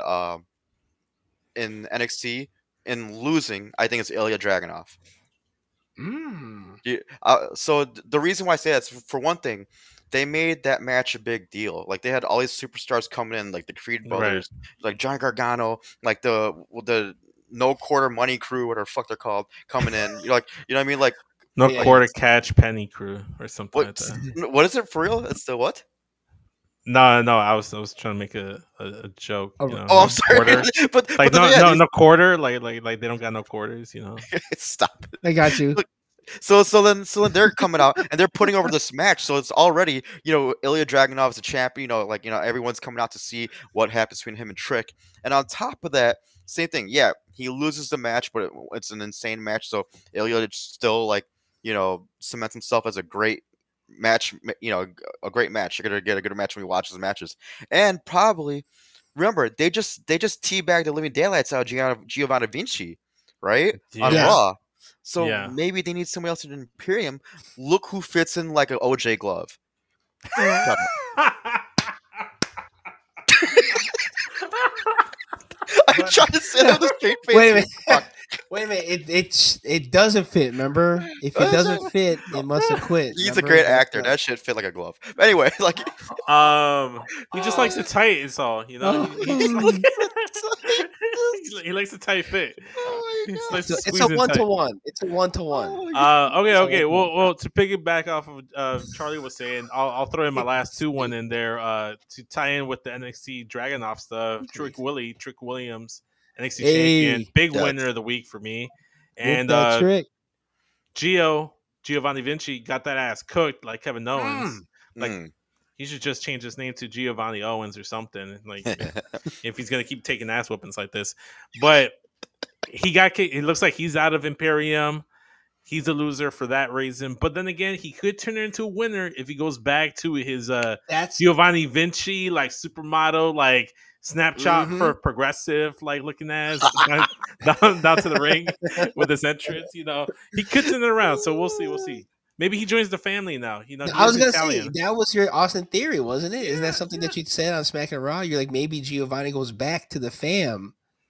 in NXT in losing, I think it's Ilya Dragunov. So the reason why I say that is, for one thing, they made that match a big deal. Like they had all these superstars coming in, like the Creed brothers, like John Gargano, like the No Quarter Money crew, whatever the fuck they're called, coming in. You know what I mean? Like No Yeah. Quarter Catch Penny Crew or something like that. what is it for real? It's the what? No, I was trying to make a joke. Oh, You know, Oh, no I'm sorry. quarter. but Like yeah, no quarter. Like they don't got no quarters. You know. stop it. I got you. So then they're coming out and they're putting over this match. So it's already, Ilya Dragunov is a champion. Everyone's coming out to see what happens between him and Trick. And on top of that, same thing. Yeah, he loses the match, but it's an insane match. So Ilya still cements himself as a great match. A great match. You're gonna get a good match when you watch the matches. And probably remember they just teabagged the living daylights out of Giovanni Vinci, right? On Yes. Raw. So Yeah. maybe they need somebody else in Imperium. Look who fits in like an OJ glove. I'm trying to say that with a straight face. Wait a minute. Fuck. Wait a minute. It doesn't fit. Remember, if it doesn't fit, it must have quit. He's a remember? great actor. That shit fit like a glove. But anyway, like He just likes it tight. It's all. You know. He likes a tight fit. He just likes to It's squeeze a in one tight. to one. It's a 1-to-1. Okay. Well, to piggyback off of Charlie was saying, I'll throw in my last one in there to tie in with the NXT Dragunov stuff. Trick Williams, NXT champion, big Yes. winner of the week for me. Whoop And that trick. Giovanni Vinci got that ass cooked like Kevin Owens. Like Mm. he should just change his name to Giovanni Owens or something. Like if he's gonna keep taking ass whoopings like this, but he got kicked. It looks like he's out of Imperium. He's a loser for that reason. But then again, he could turn into a winner if he goes back to his That's Giovanni Vinci, like supermodel, like Snapchat for progressive, like looking ass down to the ring with his entrance. He could turn it around. So we'll see. Maybe he joins the family now. He I was is gonna Italian. say that was your Austin theory, wasn't it? Isn't that something that you said on Smack and Raw? You're like, maybe Giovanni goes back to the fam.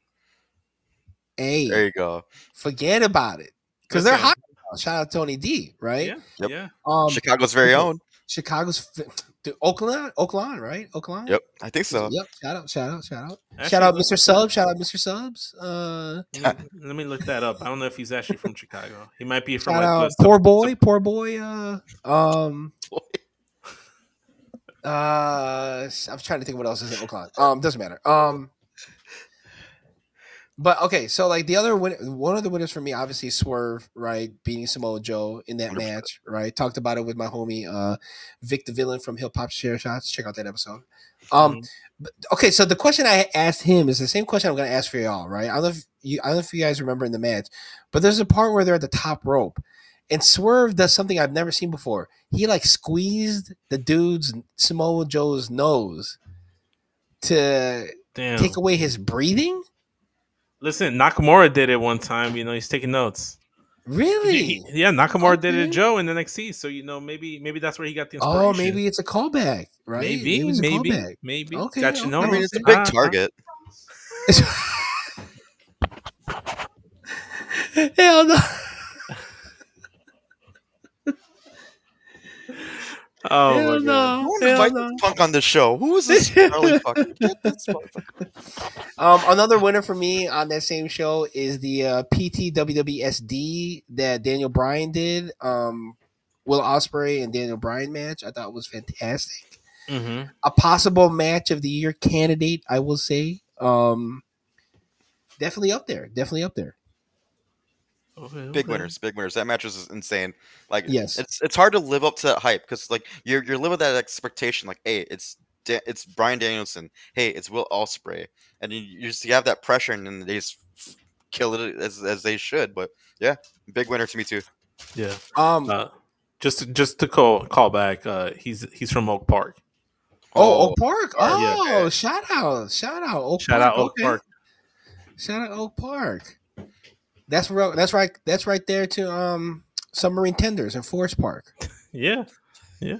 Hey, There you go. forget about it because they're Okay. hot. Shout out Tony D, right? Yep. Yeah. Chicago's very own. Chicago's Oakland, right? Oakland. Yep, I think so. Yep. Shout out. Actually, Shout out, look- Mr. Subs. Shout out, Mr. Subs. Let me look that up. I don't know if he's actually from Chicago. He might be from Shout like out, the poor boy. I'm trying to think what else is in Oakland. Doesn't matter. But okay, so like one of the winners for me, obviously Swerve, right, beating Samoa Joe in that 100%. match, right. Talked about it with my homie Vic the Villain from Hill Pop Share Shots. Check out that episode. But, okay, so the question I asked him is the same question I'm going to ask for y'all, right? I don't know if you guys remember in the match, but there's a part where they're at the top rope, and Swerve does something I've never seen before. He like squeezed the dude's Samoa Joe's nose to Damn. take away his breathing. Listen, Nakamura did it one time. He's taking notes. Really? Yeah, Nakamura did it Okay. to Joe in NXT. So maybe that's where he got the inspiration. Oh, maybe it's a callback, right? maybe, it's a callback. maybe. Okay, Got you okay. know. I mean, it's a big target. Hell no. Oh Hell my god. no. Who Hell invite no. this punk on this show? Who is this early fucker? Get this motherfucker. Another winner for me on that same show is the PTWWSD that Daniel Bryan did. Will Ospreay and Daniel Bryan match. I thought was fantastic. Mm-hmm. A possible match of the year candidate, I will say. Definitely up there. Definitely up there. Okay, Big okay. winners, big winners. That match was insane. Like Yes. it's hard to live up to that hype because like you're living with that expectation. Like, hey, it's Bryan Danielson. Hey, it's Will Ospreay, and you have that pressure, and then they just kill it as they should. But yeah, big winner to me too. Yeah. Um. Just to call back. He's from Oak Park. Oak Park. yeah. Oh, shout out Oak Shout Park. out Oak Okay. Park. Shout out Oak Park. That's real. That's right. That's right there to Submarine Tenders in Forest Park. Yeah. Yeah.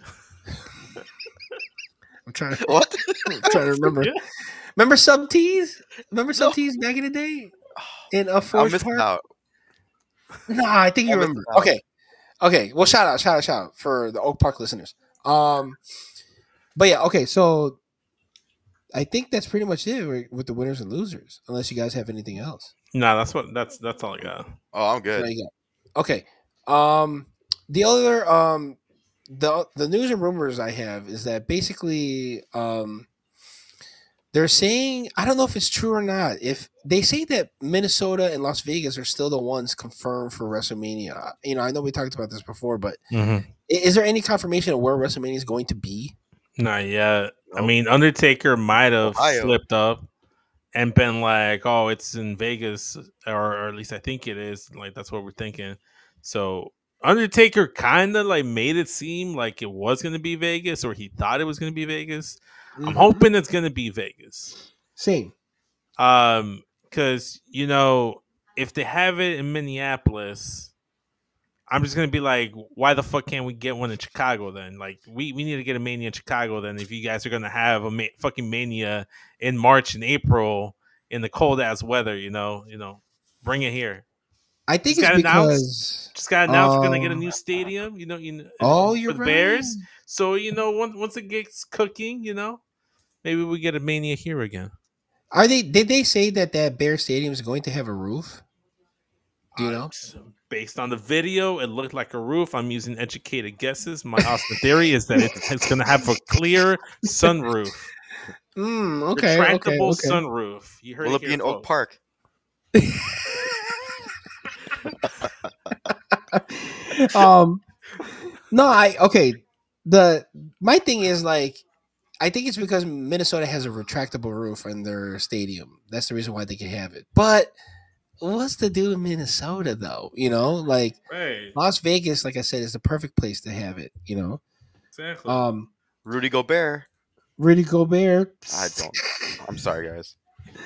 I'm trying What? to remember. Yeah. Remember Sub Tees? Remember Sub Tees back in the day in I'm Forest missing Park? out. Nah, I think you I'm missing remember. out. Okay. Well, shout out for the Oak Park listeners. But yeah, okay. So I think that's pretty much it with the winners and losers. Unless you guys have anything else. Nah, that's all I got. Oh, I'm good. There you go. Okay. The other the news and rumors I have is that basically they're saying, I don't know if it's true or not, if they say that Minnesota and Las Vegas are still the ones confirmed for WrestleMania. I know we talked about this before, but is there any confirmation of where WrestleMania is going to be? Not yet. I mean, Undertaker might have Ohio. slipped up and been like, "Oh, it's in Vegas," or at least I think it is. Like that's what we're thinking. So Undertaker kind of like made it seem like it was going to be Vegas, or he thought it was going to be Vegas. I'm hoping it's going to be Vegas. Same. Because if they have it in Minneapolis, I'm just gonna be like, why the fuck can't we get one in Chicago then? Like, we need to get a Mania in Chicago then. If you guys are gonna have a fucking Mania in March and April in the cold ass weather, bring it here. I think Just it's got announced. because Just got announced we're gonna get a new stadium. Oh, for you're the right. Bears. So once it gets cooking, maybe we get a Mania here again. Did they say that Bear Stadium is going to have a roof? Do you know? Based on the video, it looked like a roof. I'm using educated guesses. My awesome theory is that it's going to have a clear sunroof. Okay. Retractable Okay. sunroof. You heard Will it it be here, in Oak folks. Park? No, my thing is like, I think it's because Minnesota has a retractable roof in their stadium. That's the reason why they can have it. But what's to do in Minnesota though? Like Right. Las Vegas, like I said, is the perfect place to have it. Exactly. Rudy Gobert. Rudy Gobert. I'm sorry, guys.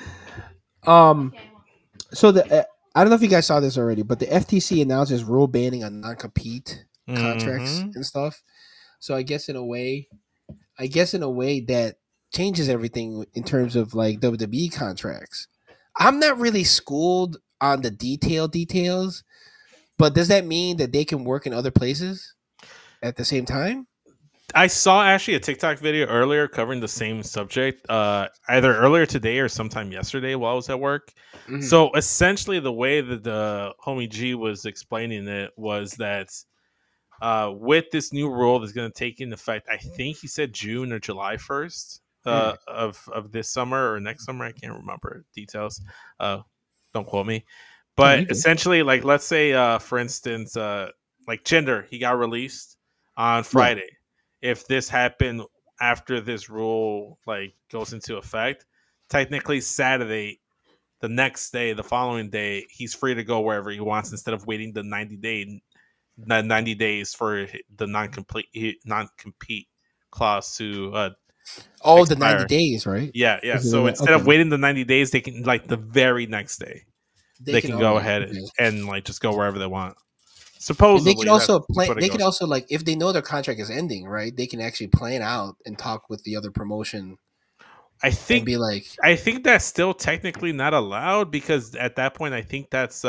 So I don't know if you guys saw this already, but the FTC announces rule banning on non-compete contracts and stuff. So I guess in a way that changes everything in terms of like WWE contracts. I'm not really schooled on the details, but does that mean that they can work in other places at the same time? I saw actually a TikTok video earlier covering the same subject, either earlier today or sometime yesterday while I was at work. Mhm. So essentially, the way that the homie G was explaining it was that with this new rule that's going to take into effect, I think he said June or July 1st of this summer or next summer. I can't remember details. Don't quote me. But you good. essentially, like let's say, for instance, like Jinder, he got released on Friday. If this happened after this rule like goes into effect, technically Saturday, the next day, the following day, he's free to go wherever he wants instead of waiting the 90 days for the non-compete clause to the expire. 90 days, right? Yeah. Okay, So instead of okay. waiting the 90 days, they can like the very next day they can go ahead okay. and like just go wherever they want. And Supposedly, they can also that's plan. what it They can goes. also like if they know their contract is ending, right? They can actually plan out and talk with the other promotion I and think be like, I think that's still technically not allowed because at that point I think that's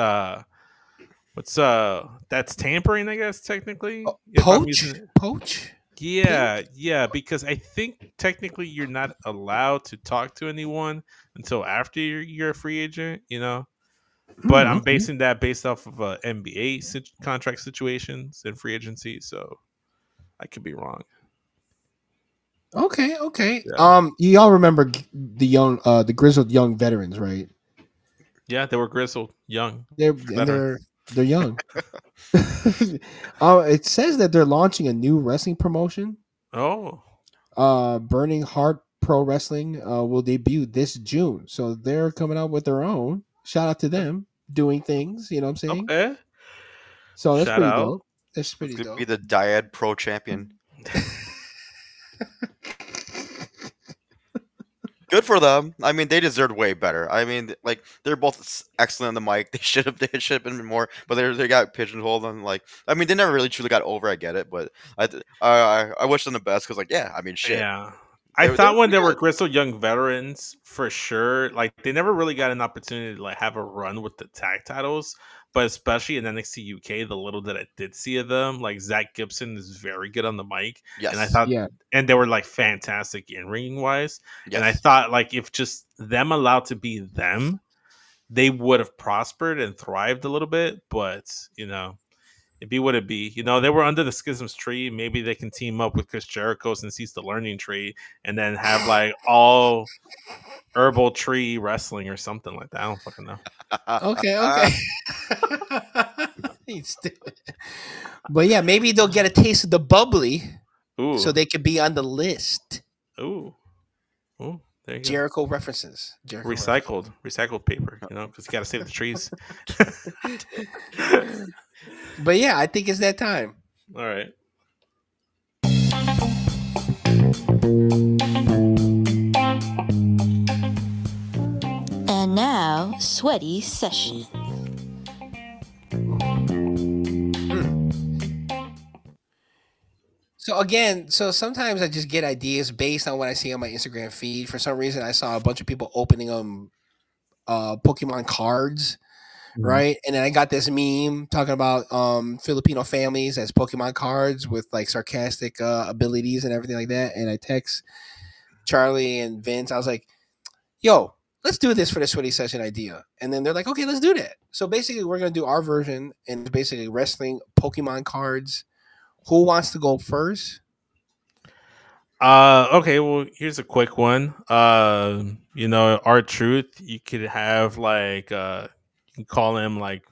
that's tampering, I guess technically. if I'm using it. poach. Yeah, because I think technically you're not allowed to talk to anyone until after you're a free agent, But I'm okay. basing that based off of NBA contract situations and free agency, so I could be wrong. Okay. Yeah. You all remember the grizzled young veterans, right? Yeah, they were grizzled, young. They're Veterans. they're young. It says that they're launching a new wrestling promotion. Oh, Burning Heart Pro Wrestling will debut this June, so they're coming out with their own. Shout out to them doing things. You know what I'm saying? okay. So that's Shout pretty out. dope. That's pretty Could dope. be the Dyad Pro Champion. Good for them. I mean, they deserved way better. I mean, like they're both excellent on the mic. They should have been more, but they got pigeonholed on like. I mean, they never really truly got over. I get it, but I wish them the best because like yeah, I mean shit. Yeah. They I were thought when pretty they were good. grizzled young veterans, for sure, like they never really got an opportunity to like have a run with the tag titles. But especially in NXT UK, the little that I did see of them, like Zach Gibson is very good on the mic, Yes. and I thought, Yeah. and they were like fantastic in ringing wise. Yes. And I thought like if just them allowed to be them, they would have prospered and thrived a little bit. But you know, it be what it be. You know, they were under the Schisms tree. Maybe they can team up with Chris Jericho since he's the learning tree, and then have like all herbal tree wrestling or something like that. I don't fucking know. Okay. He's stupid. But yeah, maybe they'll get a taste of the bubbly, Ooh, so they could be on the list. ooh. There you go. Jericho references. Recycled paper. You know, because you got to save the trees. But yeah, I think it's that time. All right. And now, Sweaty Session. So again, sometimes I just get ideas based on what I see on my Instagram feed. For some reason, I saw a bunch of people opening Pokemon cards, right? And then I got this meme talking about Filipino families as Pokemon cards with like sarcastic abilities and everything like that. And I text Charlie and Vince. I was like, "Yo, let's do this for the Sweaty Session idea." And then they're like, "Okay, let's do that." So basically, we're gonna do our version, and it's basically wrestling Pokemon cards. Who wants to go first? Okay, well, here's a quick one. You know, our truth, you could have like you can call him like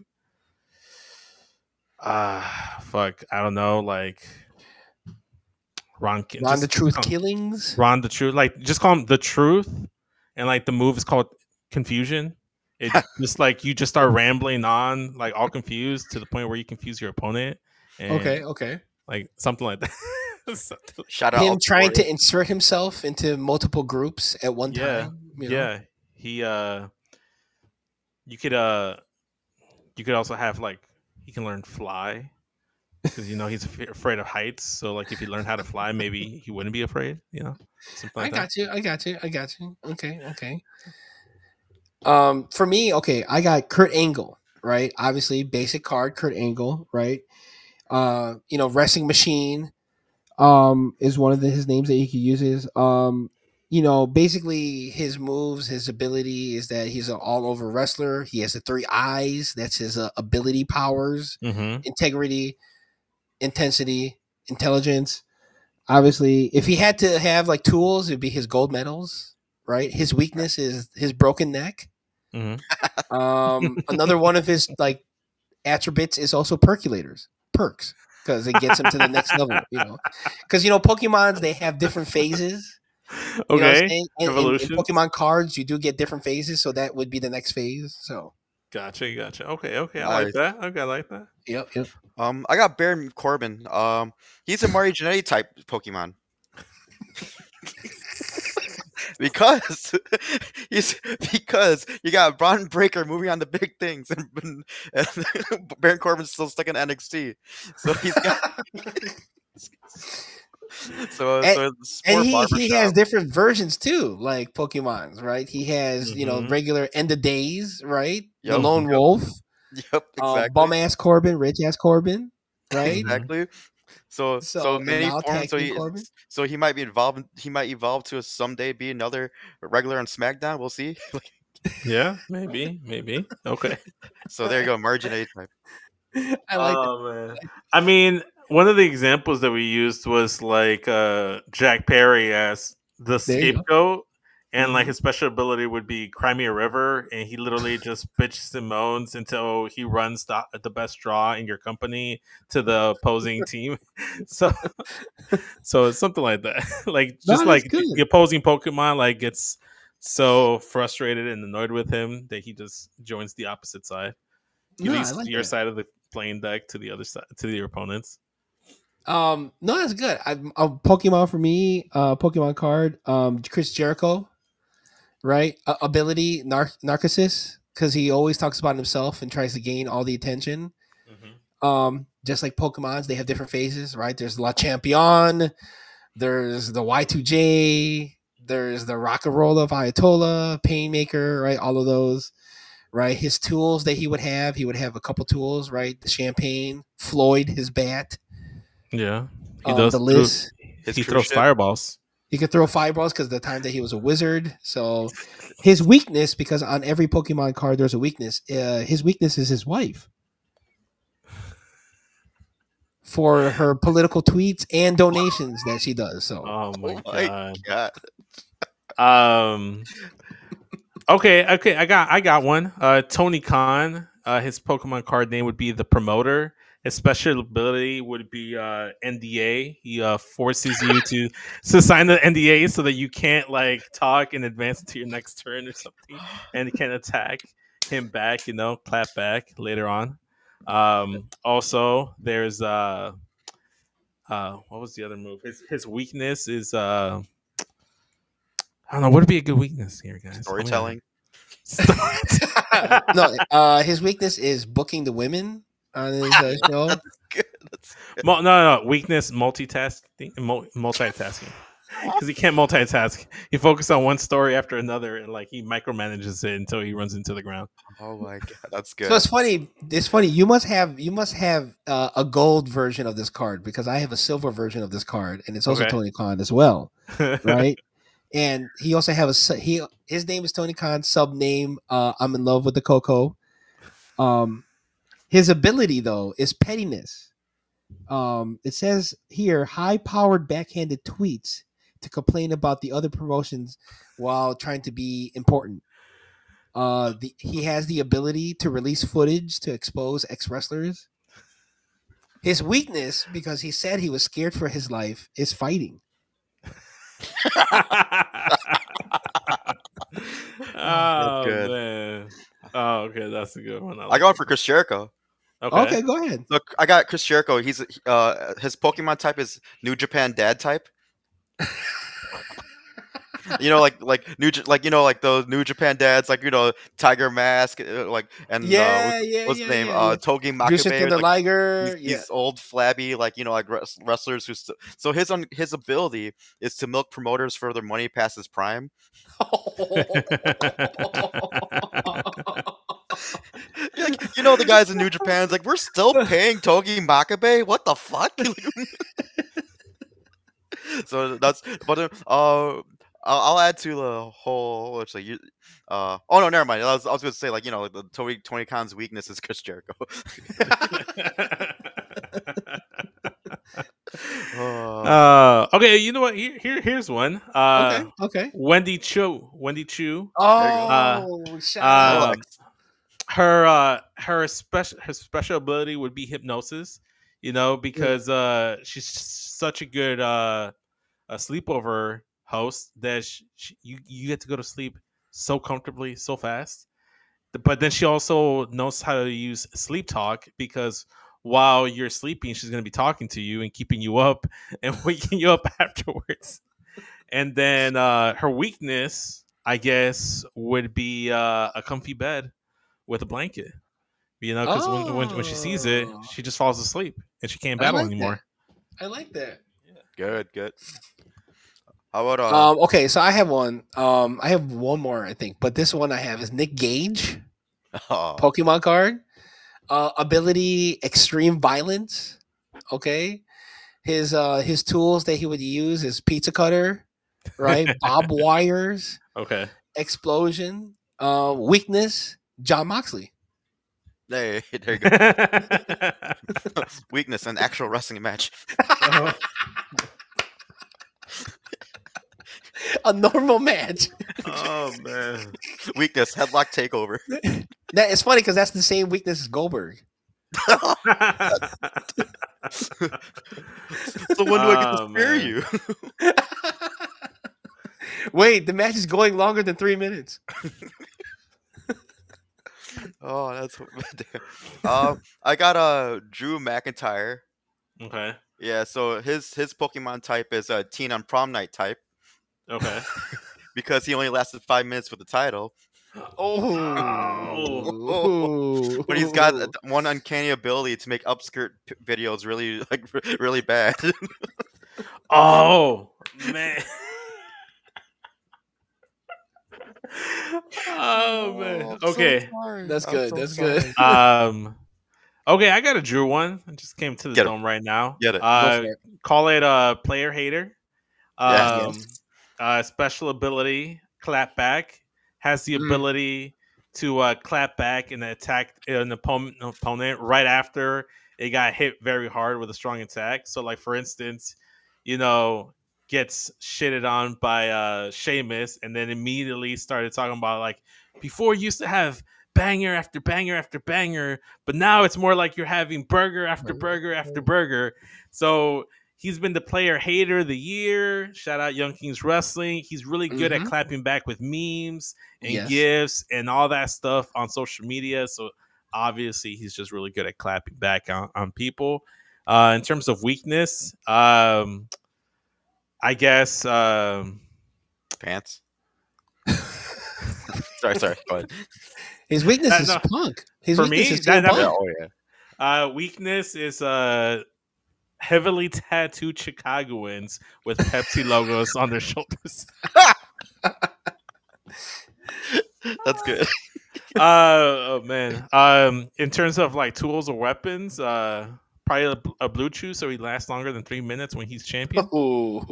fuck, I don't know, like Ron the Truth Killings. Ron the Truth, like just call him the Truth, and like the move is called Confusion. It's just like you just start rambling on, like all confused to the point where you confuse your opponent. And, Okay. like something like that. Shout out Him Ultimate trying to Warrior. insert himself into multiple groups at one Yeah, time. You know? yeah. He you could also have like he can learn fly because you know he's afraid of heights. So like if he learned how to fly, maybe he wouldn't be afraid. You know, something like that. I got you. Okay. For me, okay, I got Kurt Angle, right? Obviously, basic card, Kurt Angle, right? You know, Wrestling Machine, is one of his names that he uses. You know, basically his moves, his ability is that he's an all-over wrestler. He has the 3 eyes. That's his ability powers, Mm-hmm. integrity, intensity, intelligence. Obviously, if he had to have like tools, it'd be his gold medals, right? His weakness is his broken neck. Mm-hmm. Another one of his like attributes is also perks, because it gets him to the next level. You know, because you know Pokemons, they have different phases. You know what I'm Okay. saying? And in Evolution. Pokemon cards, you do get different phases, so that would be the next phase. So, Gotcha. Okay. I like Nice. that. Okay, I like that. yep. I got Baron Corbin. He's a Mario Jannetty type Pokemon. because because you got Braun Breaker moving on to big things, and Baron Corbin's still stuck in NXT. So he's got so And sport he has barbershop. different versions too, like Pokemons, right? He has you know Mhm. regular End of Days, right? The Yep, Lone yep. Wolf, Yep, exactly. bum ass Corbin, rich ass Corbin, right? Exactly. So So, and many now forms. tag team Corbin. So he might be involved. He might evolve to someday be another regular on SmackDown. We'll see. Yeah, maybe. Okay. So there you go, Margin A type. I like that. Oh man. I mean, one of the examples that we used was like Jack Perry as the There you go. scapegoat, And like his special ability would be Cry Me a River, and he literally just bitches and moans until he runs the best draw in your company to the opposing team. So so it's something like that. Like No, just that's like good. the opposing Pokemon like gets so frustrated and annoyed with him that he just joins the opposite side. He No, I leaves like your that. side of the playing deck to the other side to your opponents. No, that's good. A Pokemon for me, Pokemon card, Chris Jericho, right? Ability, Narcissus, because he always talks about himself and tries to gain all the attention. Just like Pokemons, they have different phases, right? There's La Champion, there's the Y2J, there's the Rock and Roll of Ayatollah, Painmaker, right? All of those, right? His tools that he would have a couple tools, right? The Champagne, Floyd, his bat, Yeah, he does. the list. His He cruise throws ship. fireballs. He could throw fireballs because the time that he was a wizard. So his weakness, because on every Pokemon card there's a weakness. His weakness is his wife for her political tweets and donations that she does. So Oh my Oh my god. God. Okay. I got one. Tony Khan. His Pokemon card name would be the Promoter. His special ability would be NDA. He forces you to sign the NDA so that you can't like talk in advance to your next turn or something, and you can attack him back. Clap back later on. Also, there's what was the other move? His weakness is I don't know. What would be a good weakness here, guys? Storytelling. no, his weakness is booking the women on his show. That's good. That's good. No. Weakness, multitasking, because he can't multitask. He focuses on one story after another, and like he micromanages it until he runs into the ground. Oh my God, that's good. So it's funny. It's funny. You must have a gold version of this card because I have a silver version of this card, and it's also Okay. Tony Khan as well, right? And he also have his name is Tony Khan. Sub name I'm in love with the Coco. His ability though is pettiness. It says here high-powered backhanded tweets to complain about the other promotions while trying to be important. He has the ability to release footage to expose ex-wrestlers. His weakness, because he said he was scared for his life, is fighting. Oh good. man. Oh, okay, that's a good one. I got one for Chris Jericho. Okay, go ahead. Look, I got Chris Jericho. He's his Pokemon type is New Japan Dad type. like those New Japan dads, Tiger Mask, what's his name? Togi Jushin Makabe. Thunder Liger. These old flabby, wrestlers who. So his ability is to milk promoters for their money past his prime. The guys in New Japan's like, we're still paying Togi Makabe. What the fuck? So that's, but I'll add to the whole. It's like you. Oh no, never mind. I was going to say the Tony Khan's weakness is Chris Jericho. Okay, you know what? Here's one. Okay. Wendy Chu. Oh, shout out. Her special ability would be hypnosis. Because she's such a good a sleepover host that you get to go to sleep so comfortably, so fast. But then she also knows how to use sleep talk, because while you're sleeping, she's going to be talking to you and keeping you up and waking you up afterwards. And then her weakness, I guess, would be a comfy bed with a blanket. Because when she sees it, she just falls asleep and she can't battle anymore. I like that. Good. How about okay, so I have one. I have one more, I think, but this one I have is Nick Gage, Pokemon card. Ability extreme violence. Okay. His tools that he would use is pizza cutter, right? Bob wires. Okay. Explosion. Weakness, John Moxley. Hey, there you go. Weakness, an actual wrestling match. A normal match. Oh man. Weakness, headlock takeover. That it's funny because that's the same weakness as Goldberg. So when do I get to Oh, spear man. you? Wait, the match is going longer than 3 minutes. Oh, that's I got Drew McIntyre. Okay. Yeah, so his Pokemon type is a Teen on Prom Night type Okay. because he only lasted 5 minutes with the title. Oh, But he's got one uncanny ability to make upskirt videos really really bad. Oh man. Oh man. Okay. That's good. That's good. Okay, I got a Drew one. I just came to the Get it. dome right now. Get it. Go for it. Call it a player hater. Yes. Special ability, clap back. Has the ability to clap back and attack an opponent right after it got hit very hard with a strong attack. So, like for instance, gets shitted on by Sheamus, and then immediately started talking about like before you used to have banger after banger after banger, but now it's more like you're having burger after burger after burger. So he's been the player hater of the year. Shout out Young Kings Wrestling. He's really good at clapping back with memes and gifs and all that stuff on social media. So obviously he's just really good at clapping back on people. In terms of weakness, I guess Pants. sorry. Go ahead. His weakness is no. Punk. His For weakness me, is CM that- Punk. Oh yeah. weakness is heavily tattooed Chicagoans with Pepsi logos on their shoulders. That's good. Oh man. In terms of like tools or weapons, probably a Blue Chew, so he lasts longer than 3 minutes when he's champion. Ooh.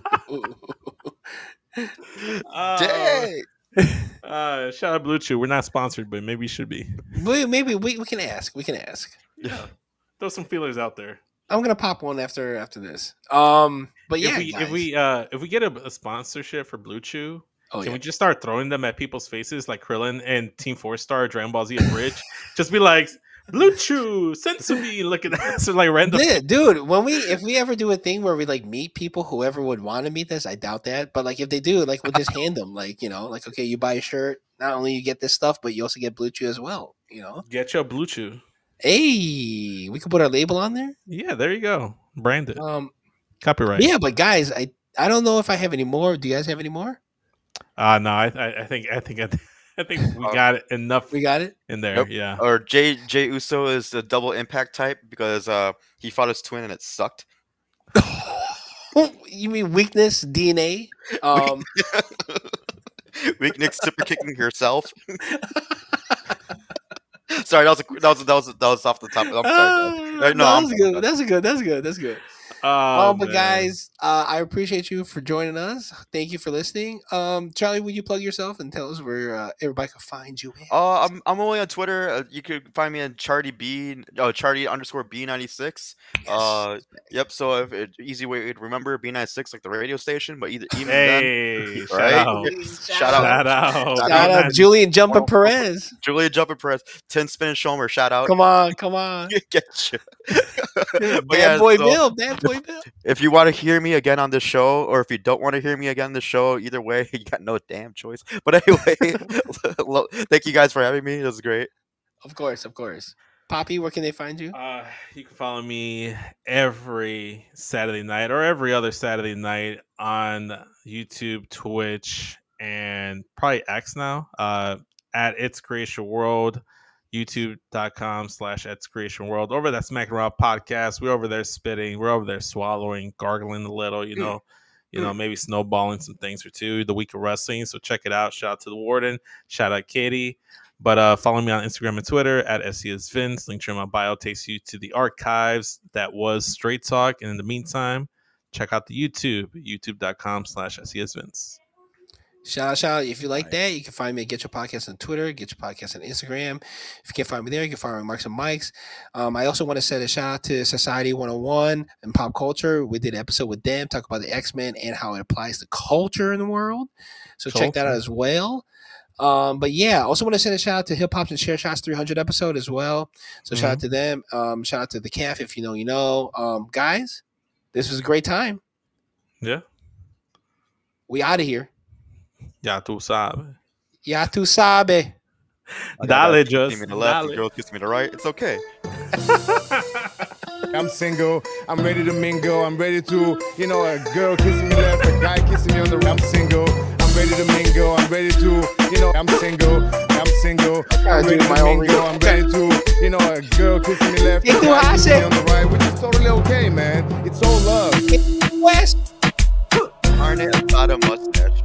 Dang. Shout out Blue Chew. We're not sponsored, but maybe we should be. Maybe we can ask. We can ask. Yeah. Throw some feelers out there. I'm gonna pop one after this. But yeah, if we get a sponsorship for Blue Chew, can we just start throwing them at people's faces like Krillin and Team 4-Star Dragon Ball Z and Bridge? Just be like, Blue Chew, Sensui, look at that. So like random. Yeah, dude. If we ever do a thing where we like meet people, whoever would want to meet us, I doubt that. But like if they do, like we'll just hand them, like like okay, you buy a shirt, not only you get this stuff, but you also get Blue Chew as well. Get your Blue Chew. Hey, we could put our label on there. Yeah, there you go. Brand it. Copyright. Yeah, but guys, I don't know if I have any more. Do you guys have any more? No, I think we got it enough. We got it in there. Nope. Yeah. Or Jay Uso is the double impact type because he fought his twin and it sucked. You mean weakness DNA? Weakness super kicking herself. Sorry, that was off the top. I'm sorry. That's good. But guys, I appreciate you for joining us. Thank you for listening. Charlie, would you plug yourself and tell us where everybody can find you? I'm only on Twitter. You could find me on Charty _B96. Yep. So easy way to remember B96 like the radio station, but even then, right? Shout out, Julian Jumpin' Perez. Julian Jumpin' Perez. 10 Spin Shomer. Shout out. Come on. Get you. Bad boy Bill. If you want to hear me again on this show, or if you don't want to hear me again on the show, either way, you got no damn choice. But anyway, thank you guys for having me. It was great. Of course. Poppy, where can they find you? You can follow me every Saturday night or every other Saturday night on YouTube, Twitch, and probably X now. At It's Creation World. YouTube.com/etscreationworld. Over that Smack and Raw podcast. We're over there spitting. We're over there swallowing, gargling a little, maybe snowballing some things or two. The week of wrestling. So check it out. Shout out to the Warden. Shout out Katie. But follow me on Instagram and Twitter at SCSVince. Link to my bio takes you to the archives that was Straight Talk. And in the meantime, check out the YouTube, youtube.com/SCSVince. Shout out. If you like that, you can find me at Get Your Podcast on Twitter, Get Your Podcast on Instagram. If you can't find me there, you can find me on Marks and Mikes. I also want to send a shout out to Society 101 and Pop Culture. We did an episode with them, talk about the X-Men and how it applies to culture in the world. So check that out as well. But yeah, I also want to send a shout out to Hip Hop's and Share Shots 300 episode as well. So shout out to them. Shout out to the Calf. If you know, you know. Guys, this was a great time. Yeah. We out of here. Ya tú sabes. Ya tú sabes. Dale, Kiss just me to the left, dale. the girl kiss me to the right. It's okay. I'm single. I'm ready to mingle. I'm ready to, you know, a girl kissing me left, a guy kissing me on the right. I'm single. I'm ready to mingle. I'm ready to, you know, I'm single. I'm single. I'm ready to mingle. I'm ready to, you know, a girl kissing me left, a guy kissing me on the right, which is totally okay, man. It's all love. West. Arnett Asada mustache.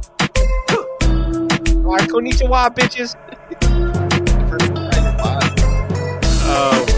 All right, konnichiwa, bitches. First time. Oh